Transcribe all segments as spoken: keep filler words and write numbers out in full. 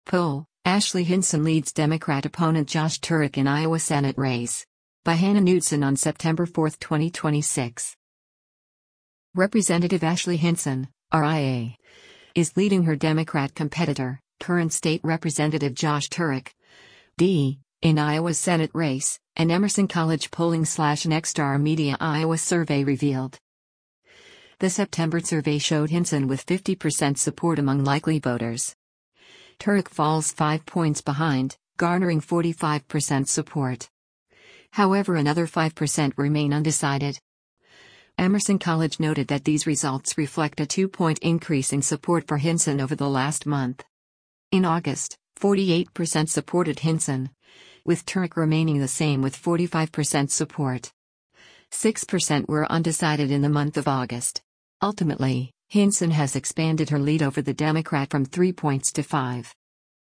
Poll: Ashley Hinson leads Democrat opponent Josh Turek in Iowa Senate race. By Hannah Knudsen on September fourth, twenty twenty-six. Representative Ashley Hinson, R I A, is leading her Democrat competitor, current state Representative Josh Turek, D, in Iowa's Senate race, an Emerson College polling slash Nexstar Media Iowa survey revealed. The September survey showed Hinson with fifty percent support among likely voters. Turek falls five points behind, garnering forty-five percent support. However, another five percent remain undecided. Emerson College noted that these results reflect a two-point increase in support for Hinson over the last month. In August, forty-eight percent supported Hinson, with Turek remaining the same with forty-five percent support. six percent were undecided in the month of August. Ultimately, Hinson has expanded her lead over the Democrat from three points to five.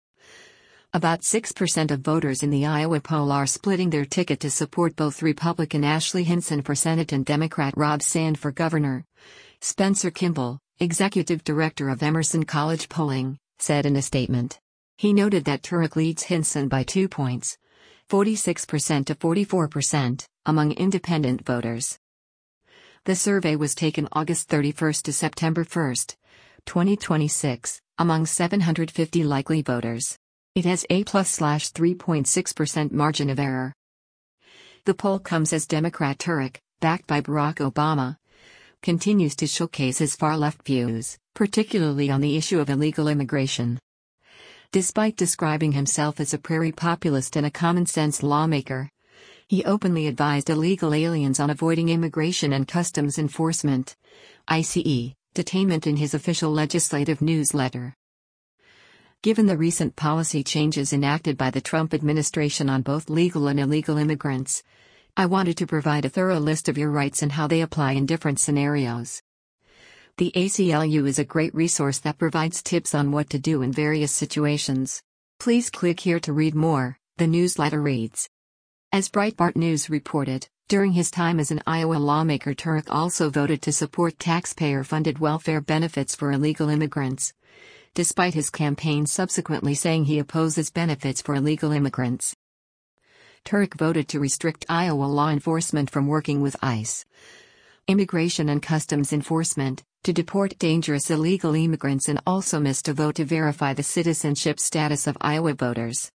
About six percent of voters in the Iowa poll are splitting their ticket to support both Republican Ashley Hinson for Senate and Democrat Rob Sand for governor. Spencer Kimball, executive director of Emerson College Polling, said in a statement. He noted that Turek leads Hinson by two points, forty-six percent to forty-four percent, among independent voters. The survey was taken August thirty-first to September first, twenty twenty-six, among seven hundred fifty likely voters. It has a plus slash three point six percent margin of error. The poll comes as Democrat Turek, backed by Barack Obama, continues to showcase his far-left views, particularly on the issue of illegal immigration. Despite describing himself as a prairie populist and a common-sense lawmaker, he openly advised illegal aliens on avoiding Immigration and Customs Enforcement (I C E) detainment in his official legislative newsletter. Given the recent policy changes enacted by the Trump administration on both legal and illegal immigrants, I wanted to provide a thorough list of your rights and how they apply in different scenarios. The A C L U is a great resource that provides tips on what to do in various situations. Please click here to read more, the newsletter reads. As Breitbart News reported, during his time as an Iowa lawmaker, Turek also voted to support taxpayer-funded welfare benefits for illegal immigrants, despite his campaign subsequently saying he opposes benefits for illegal immigrants. Turek voted to restrict Iowa law enforcement from working with ICE, Immigration and Customs Enforcement, to deport dangerous illegal immigrants, and also missed a vote to verify the citizenship status of Iowa voters.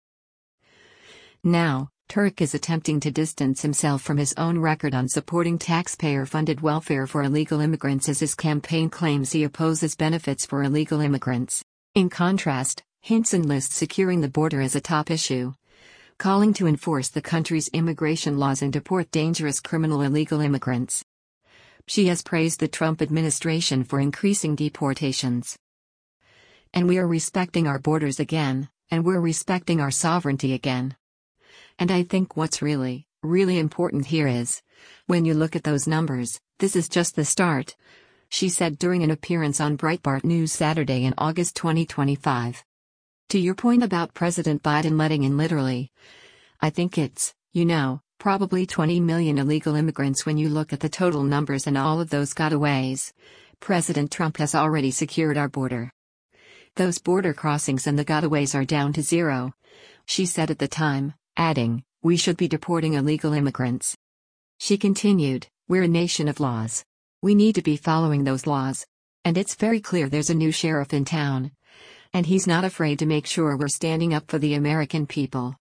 Now, Turek is attempting to distance himself from his own record on supporting taxpayer-funded welfare for illegal immigrants, as his campaign claims he opposes benefits for illegal immigrants. In contrast, Hinson lists securing the border as a top issue, calling to enforce the country's immigration laws and deport dangerous criminal illegal immigrants. She has praised the Trump administration for increasing deportations. And we are respecting our borders again, and we're respecting our sovereignty again. And I think what's really, really important here is, when you look at those numbers, this is just the start, she said during an appearance on Breitbart News Saturday in August twenty twenty-five. To your point about President Biden letting in literally, I think it's, you know, probably twenty million illegal immigrants when you look at the total numbers and all of those gotaways. President Trump has already secured our border. Those border crossings and the gotaways are down to zero, she said at the time, adding, we should be deporting illegal immigrants. She continued, we're a nation of laws. We need to be following those laws. And it's very clear there's a new sheriff in town. And he's not afraid to make sure we're standing up for the American people.